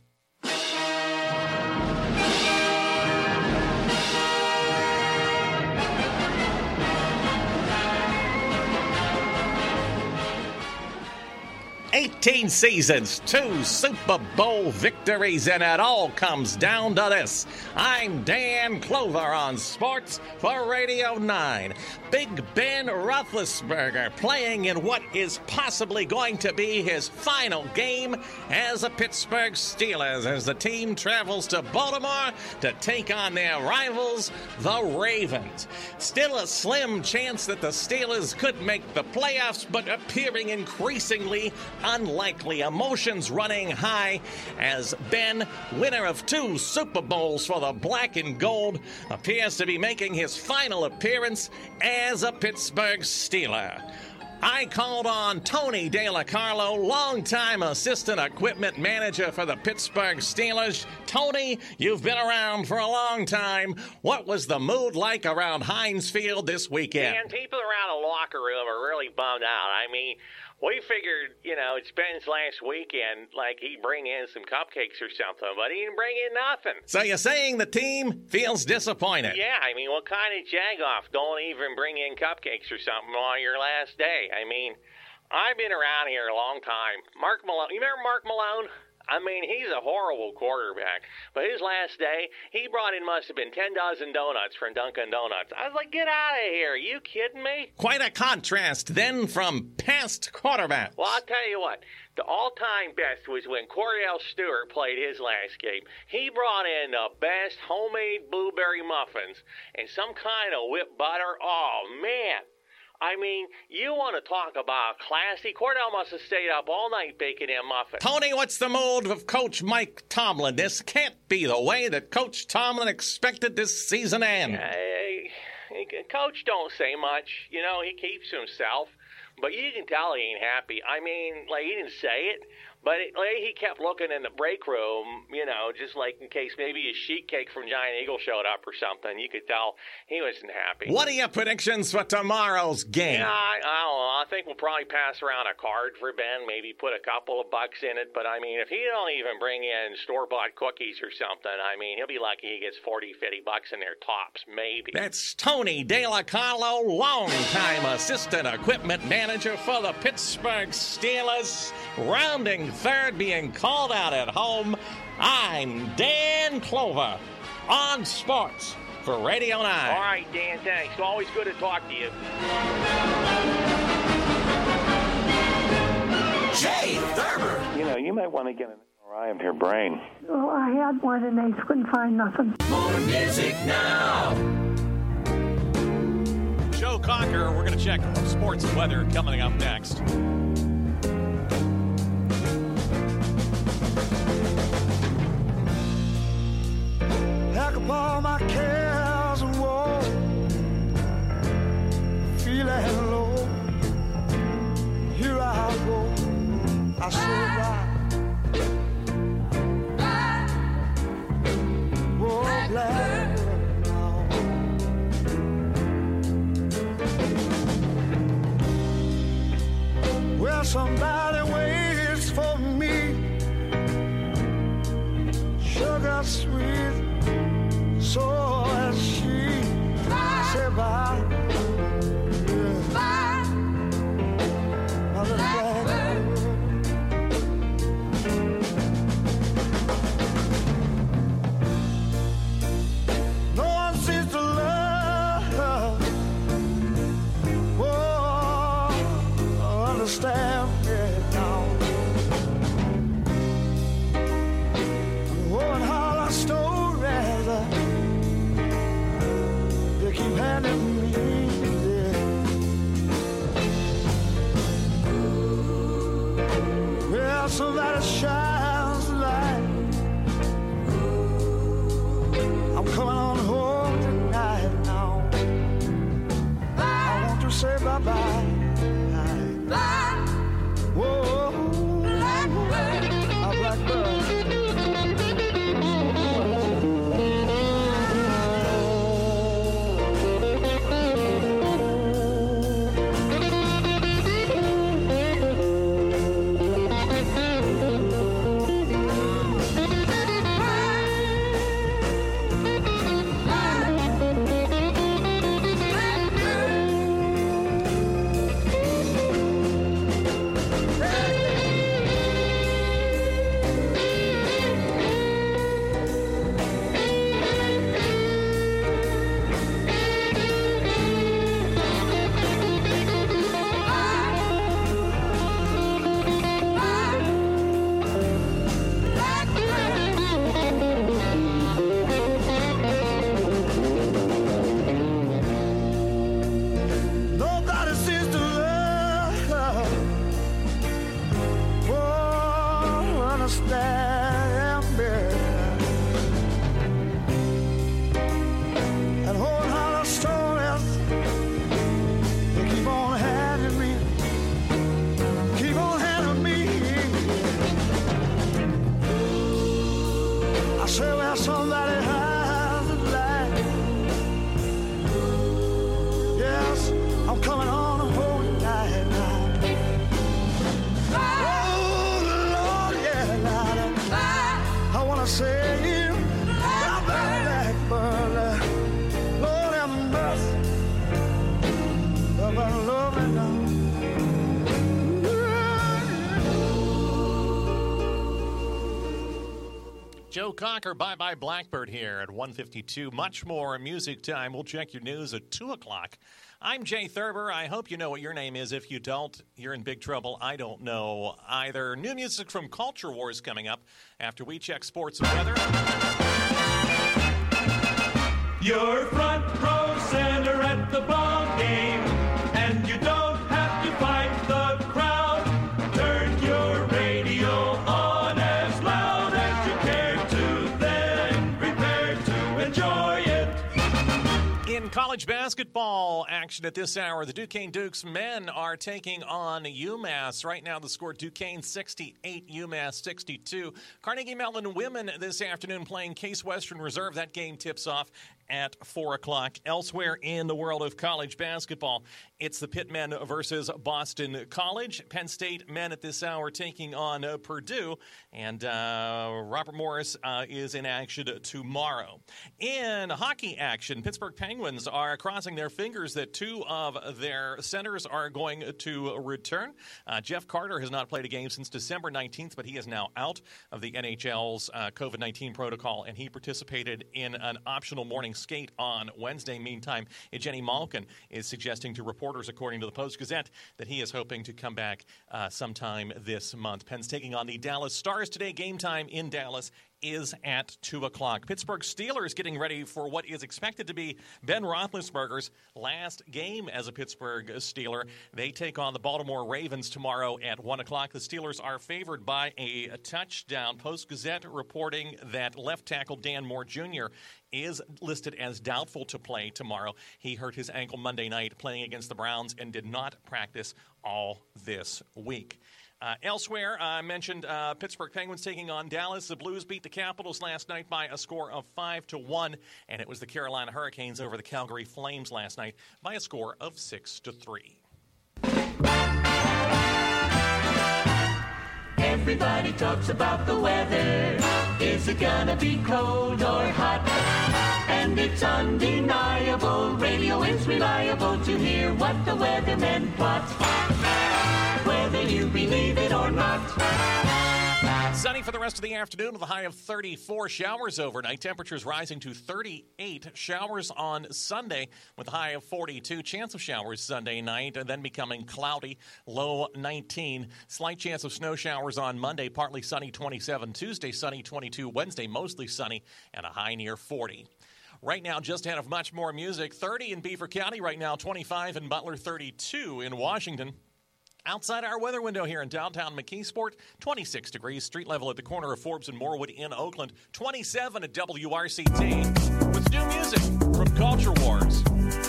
[SPEAKER 1] eighteen seasons, two Super Bowl victories, and it all comes down to this. I'm Dan Clover on Sports for Radio nine. Big Ben Roethlisberger playing in what is possibly going to be his final game as a Pittsburgh Steelers as the team travels to Baltimore to take on their rivals, the Ravens. Still a slim chance that the Steelers could make the playoffs, but appearing increasingly unlikely. Emotions running high as Ben, winner of two Super Bowls for the black and gold, appears to be making his final appearance as a Pittsburgh Steeler. I called on Tony De La Carlo, longtime assistant equipment manager for the Pittsburgh Steelers. Tony, you've been around for a long time. What was the mood like around Heinz Field this weekend?
[SPEAKER 17] Man, people around the locker room are really bummed out. I mean, we figured, you know, it's Ben's last weekend, like he'd bring in some cupcakes or something, but he didn't bring in nothing.
[SPEAKER 1] So you're saying the team feels disappointed?
[SPEAKER 17] Yeah, I mean, what kind of jagoff don't even bring in cupcakes or something on your last day? I mean, I've been around here a long time. Mark Malone, you remember Mark Malone? I mean, he's a horrible quarterback. But his last day, he brought in must have been ten dozen donuts from Dunkin' Donuts. I was like, get out of here. Are you kidding me?
[SPEAKER 1] Quite a contrast then from past quarterbacks.
[SPEAKER 17] Well, I'll tell you what. The all-time best was when Cordell Stewart played his last game. He brought in the best homemade blueberry muffins and some kind of whipped butter. Oh, man. I mean, you want to talk about classy. Cordell must have stayed up all night baking them muffins.
[SPEAKER 1] Tony, what's the mood of Coach Mike Tomlin? This can't be the way that Coach Tomlin expected this season to end.
[SPEAKER 17] Uh, Coach don't say much. You know, he keeps to himself. But you can tell he ain't happy. I mean, like, he didn't say it, but it, like, he kept looking in the break room, you know, just like in case maybe his sheet cake from Giant Eagle showed up or something. You could tell he wasn't happy.
[SPEAKER 1] What are your predictions for tomorrow's game?
[SPEAKER 17] Yeah, I, I don't know. I think we'll probably pass around a card for Ben, maybe put a couple of bucks in it. But, I mean, if he don't even bring in store-bought cookies or something, I mean, he'll be lucky he gets forty, fifty bucks in their tops, maybe.
[SPEAKER 1] That's Tony De La Carlo, longtime assistant equipment manager for the Pittsburgh Steelers. Rounding third, being called out at home, I'm Dan Clover on Sports for Radio nine.
[SPEAKER 17] All right, Dan, thanks. Always good to talk to you.
[SPEAKER 14] Jay Thurber.
[SPEAKER 18] You know, you might want to get an I am here, Brain.
[SPEAKER 19] Oh, I had one and they couldn't find nothing.
[SPEAKER 2] More music now.
[SPEAKER 1] Joe Cocker, we're going to check sports and weather coming up next.
[SPEAKER 2] Pack up all my cares and woe, feeling low. Here I go, I say bye. Oh, black now. Well, somebody waits for me, sugar sweet. So as she said bye, yeah. Bye. No one seems to love, oh, understand me now. Oh, and how I stories they keep handing me, yeah. Well, somebody shines the light. I'm coming on home tonight now. I want to say bye-bye. Bye. Whoa, blackbird. A blackbird. Nobody seems to love, oh, understand me. And whole lot of stories they keep on handing me, keep on handing me. I say, well, somebody has a light. Yes, I'm coming on home tonight now. Oh, Lord, yeah, Lord. I want to say you, blackbird, Lord have mercy. Love and love and love.
[SPEAKER 1] Joe Cocker, bye-bye Blackbird here at one fifty-two. Much more music time. We'll check your news at two o'clock. I'm Jay Thurber. I hope you know what your name is. If you don't, you're in big trouble. I don't know either. New music from Culture Wars coming up after we check sports and weather.
[SPEAKER 20] You're front row center at the ball game, and you don't have to fight the crowd. Turn your radio on as loud as you care to, then prepare to enjoy it.
[SPEAKER 1] In college basketball action at this hour, the Duquesne Dukes men are taking on UMass. Right now, the score Duquesne sixty-eight, UMass sixty-two. Carnegie Mellon women this afternoon playing Case Western Reserve. That game tips off at four o'clock. Elsewhere in the world of college basketball, it's the Pitt men versus Boston College. Penn State men at this hour taking on uh, Purdue. And uh, Robert Morris uh, is in action tomorrow. In hockey action, Pittsburgh Penguins are crossing their fingers that two of their centers are going to return. Uh, Jeff Carter has not played a game since December nineteenth, but he is now out of the N H L's uh, COVID nineteen protocol, and he participated in an optional morning skate on Wednesday. Meantime, Evgeny Malkin is suggesting to reporters, according to the Post-Gazette, that he is hoping to come back uh, sometime this month. Penn's taking on the Dallas Stars today. Game time in Dallas is at two o'clock. Pittsburgh Steelers getting ready for what is expected to be Ben Roethlisberger's last game as a Pittsburgh Steeler. They take on the Baltimore Ravens tomorrow at one o'clock. The Steelers are favored by a touchdown. Post-Gazette reporting that left tackle Dan Moore Junior is listed as doubtful to play tomorrow. He hurt his ankle Monday night playing against the Browns and did not practice all this week. Uh, elsewhere, I mentioned uh, Pittsburgh Penguins taking on Dallas. The Blues beat the Capitals last night by a score of five to one, and it was the Carolina Hurricanes over the Calgary Flames last night by a score of six to three.
[SPEAKER 20] Everybody talks about the weather. Is it gonna be cold or hot? And it's undeniable. Radio is reliable to hear what the weathermen plot. Whether you believe it or not.
[SPEAKER 1] Sunny for the rest of the afternoon with a high of thirty-four. Showers overnight. Temperatures rising to thirty-eight. Showers on Sunday with a high of forty-two. Chance of showers Sunday night and then becoming cloudy. Low nineteen. Slight chance of snow showers on Monday. Partly sunny twenty-seven. Tuesday sunny twenty-two. Wednesday mostly sunny and a high near forty. Right now, just ahead of much more music. thirty in Beaver County right now. twenty-five in Butler. thirty-two in Washington. Outside our weather window here in downtown McKeesport, twenty-six degrees, street level at the corner of Forbes and Moorwood in Oakland, twenty-seven at W R C T. With new music from Culture Wars.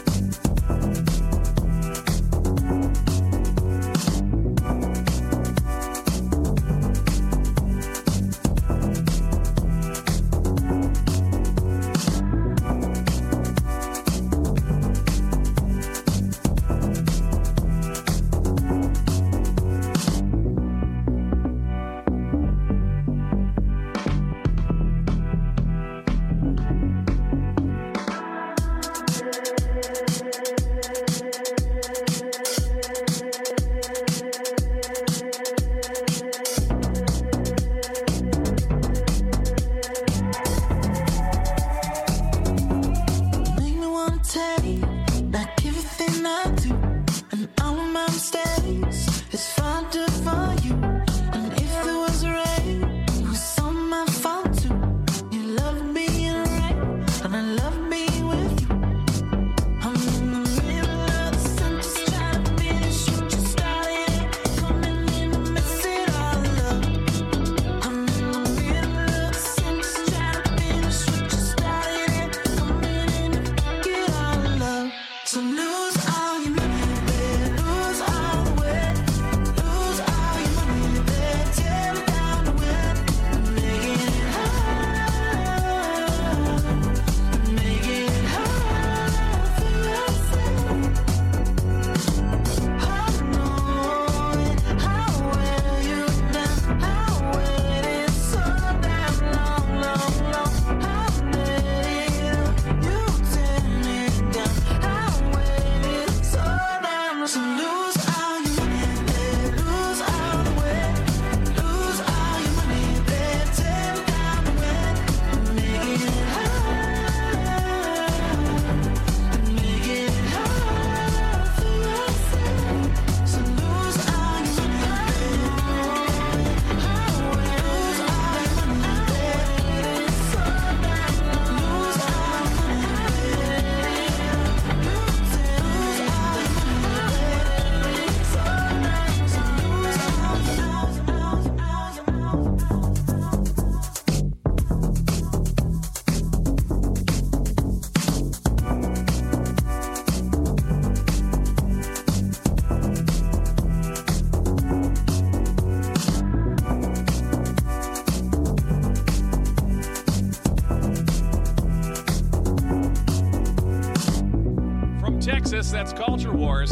[SPEAKER 1] Texas, that's Culture Wars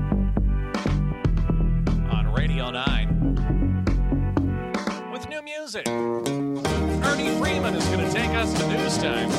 [SPEAKER 1] on Radio nine. With new music, Ernie Freeman is going to take us to news time.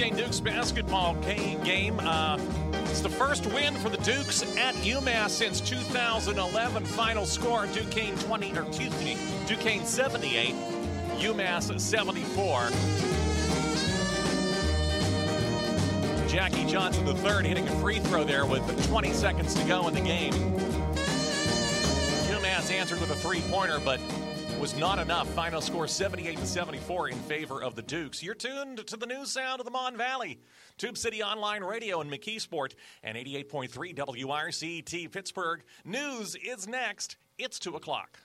[SPEAKER 1] Duquesne Dukes basketball game. Uh, it's the first win for the Dukes at UMass since two thousand eleven. Final score: Duquesne twenty, or excuse me, Duquesne seventy-eight, UMass seventy-four. Jackie Johnson the third hitting a free throw there with twenty seconds to go in the game. UMass answered with a three-pointer, but was not enough. Final score seventy-eight to seventy-four in favor of the Dukes. You're tuned to the news sound of the Mon Valley. Tube City Online Radio and McKeesport and eighty-eight point three W R C T Pittsburgh. News is next. It's two o'clock.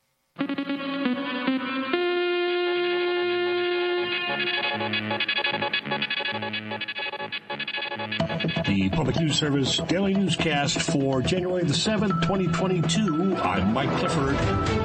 [SPEAKER 18] The Public News Service Daily Newscast for January the seventh, twenty twenty-two. I'm Mike Clifford.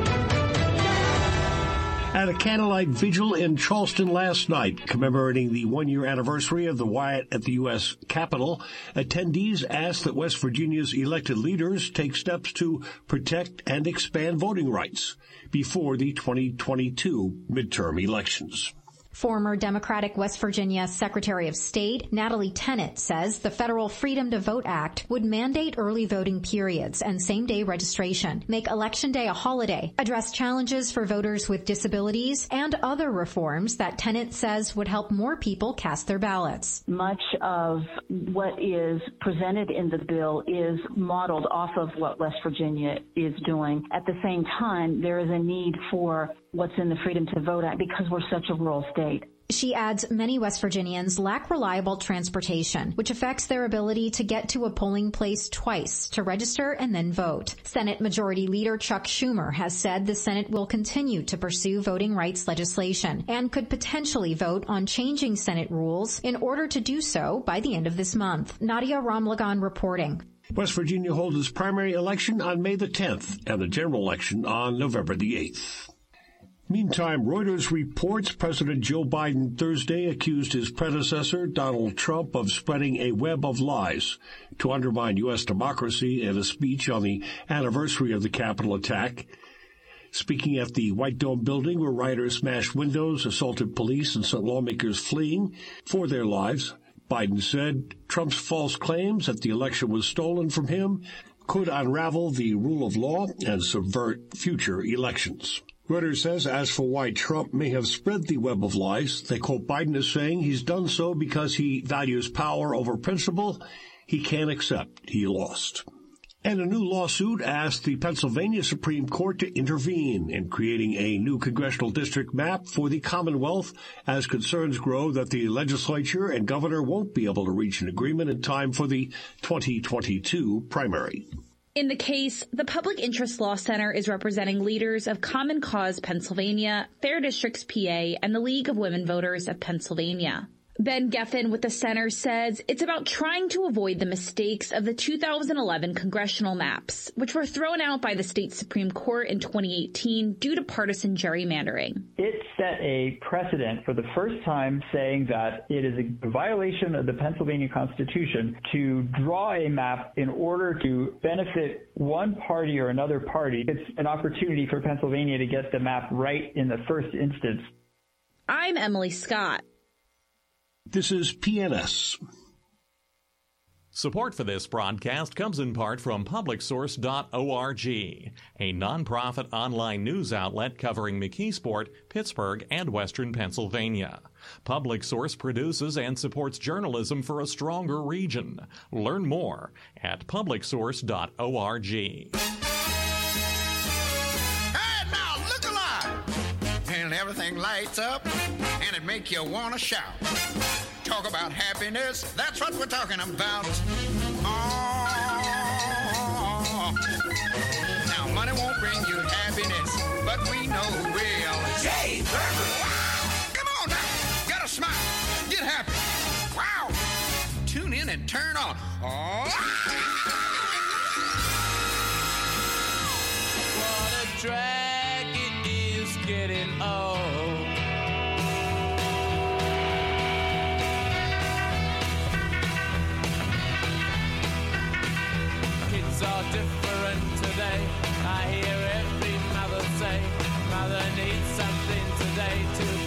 [SPEAKER 18] At a candlelight vigil in Charleston last night, commemorating the one-year anniversary of the riot at the U S Capitol, attendees asked that West Virginia's elected leaders take steps to protect and expand voting rights before the twenty twenty-two midterm elections.
[SPEAKER 21] Former Democratic West Virginia Secretary of State Natalie Tennant says the Federal Freedom to Vote Act would mandate early voting periods and same-day registration, make Election Day a holiday, address challenges for voters with disabilities, and other reforms that Tennant says would help more people cast their ballots.
[SPEAKER 22] Much of what is presented in the bill is modeled off of what West Virginia is doing. At the same time, there is a need for what's in the Freedom to Vote Act because we're such a rural state.
[SPEAKER 21] She adds many West Virginians lack reliable transportation, which affects their ability to get to a polling place twice to register and then vote. Senate Majority Leader Chuck Schumer has said the Senate will continue to pursue voting rights legislation and could potentially vote on changing Senate rules in order to do so by the end of this month. Nadia Ramlagan reporting.
[SPEAKER 18] West Virginia holds its primary election on May the tenth and the general election on November the eighth. Meantime, Reuters reports President Joe Biden Thursday accused his predecessor, Donald Trump, of spreading a web of lies to undermine U S democracy in a speech on the anniversary of the Capitol attack. Speaking at the White Dome building where rioters smashed windows, assaulted police, and sent lawmakers fleeing for their lives, Biden said Trump's false claims that the election was stolen from him could unravel the rule of law and subvert future elections. Reuters says as for why Trump may have spread the web of lies, they quote Biden as saying he's done so because he values power over principle he can't accept he lost. And a new lawsuit asked the Pennsylvania Supreme Court to intervene in creating a new congressional district map for the Commonwealth as concerns grow that the legislature and governor won't be able to reach an agreement in time for the twenty twenty-two primary.
[SPEAKER 23] In the case, the Public Interest Law Center is representing leaders of Common Cause Pennsylvania, Fair Districts P A, and the League of Women Voters of Pennsylvania. Ben Geffen with the center says it's about trying to avoid the mistakes of the two thousand eleven congressional maps, which were thrown out by the state Supreme Court in twenty eighteen due to partisan gerrymandering.
[SPEAKER 24] It set a precedent for the first time saying that it is a violation of the Pennsylvania Constitution to draw a map in order to benefit one party or another party. It's an opportunity for Pennsylvania to get the map right in the first instance.
[SPEAKER 23] I'm Emily Scott.
[SPEAKER 18] This is P N S.
[SPEAKER 1] Support for this broadcast comes in part from public source dot org, a nonprofit online news outlet covering McKeesport, Pittsburgh, and Western Pennsylvania. PublicSource produces and supports journalism for a stronger region. Learn more at public source dot org.
[SPEAKER 25] Hey, now look alive! And everything lights up, and it make you want to shout. Talk about happiness, that's what we're talking about. Oh, now money won't bring you happiness, but we know who will. Jay Thurber! Wow! Come on now, gotta smile, get happy. Wow! Tune in and turn on. Oh!
[SPEAKER 2] What a drag it is getting old. Kids are different today. I hear every mother say, mother needs something today to